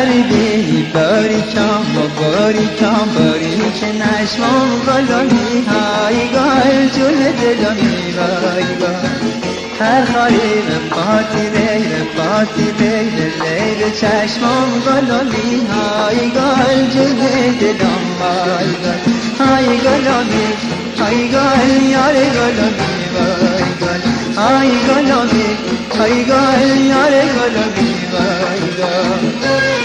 غریبی باریکم و باریکم باریک نشمم گلمی های گل جون دلمی وای گل هر خالی پاتی لیل چشمم گلمی های گل جون دلم وای گل های گلمی های گل یار گلمی وای گل های گلمی های گل یار گلمی وای گل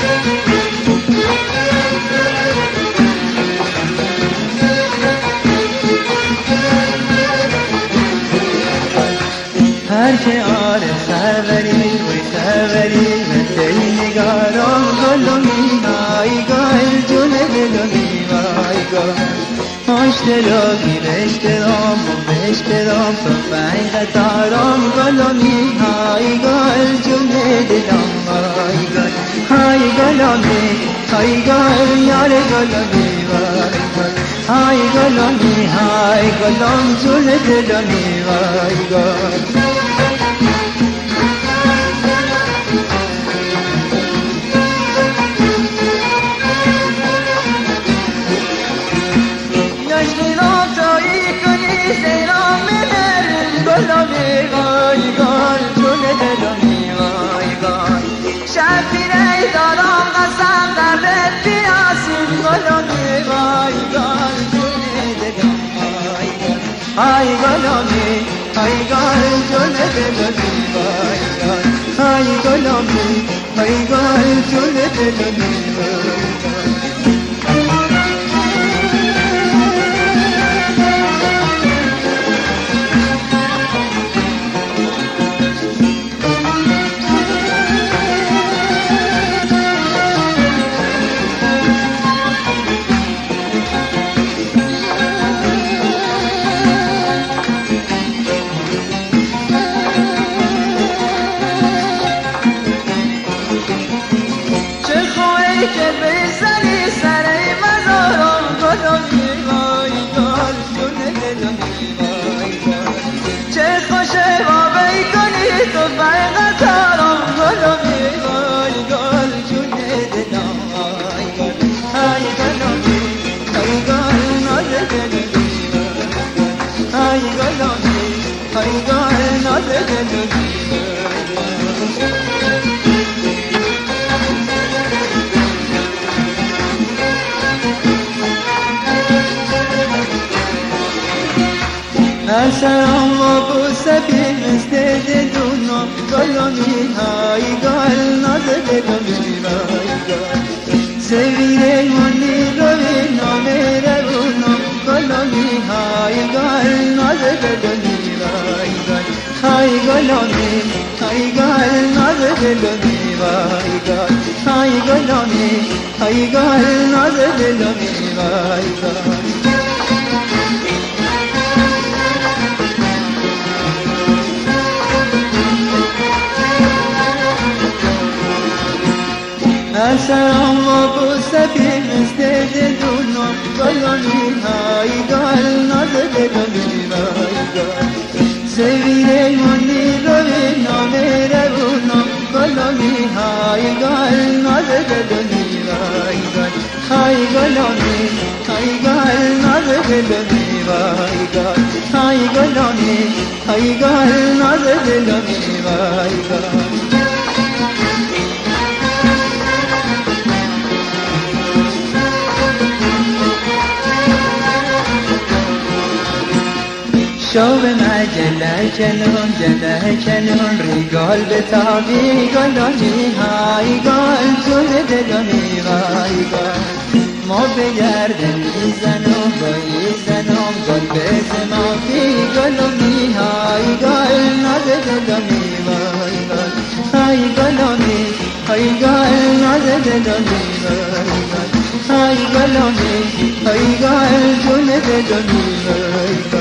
هر که آره خبری من تی نگارم گلمی های گل جون دلمی وای گل اشتراکی بشترام و بشترام تو فیغ دارم گلمی های گل جون دلم وای گل های گلمی های گل یار گلمی وای گل های گلمی های گلم جون دلمی وای گل شفیره دارم قسم در بیاسیم گلمی وای گل جون دلم وای گل های گلمی های گل جون دلمی وای گل های گلمی های گل جون دلمی وای گل که بزنی سری مزارم گلمی وای گل جون دلمی وای گل چه خوشه با بیکنی تو برقطارم گلمی وای گل جون دلم وای گل های گلمی های گل ناز دلمی های گلمی های گل ناز دلمی سلام و بوسه مثل دلونم گلمی های گل ناز دلمی وای گل سویره منی روی نامه رونم گلمی های گل ناز دلمی وای گل های گلمی های گل ناز دلمی وای گل های گلمی های گل ناز دلمی وای گل سلام و بوسه مثل دلونم گلمی های گل ناز دلمی وای گل سویره منی روی نامه رونم گلمی های گل ناز دلمی وای گل های گلمی های گل ناز دلمی وای گل های گلمی های گل ناز دلمی وای گل شوب مجله کنون جده کنون ریگال به تابی گلمی های گل جون دلمی وای گل ما به گرده میزنم بایزنم گل به زمافی گلمی های گل ناز دلمی وای گل های گلمی های گل ناز دلمی وای گل های گلمی های گل جون دلمی وای گل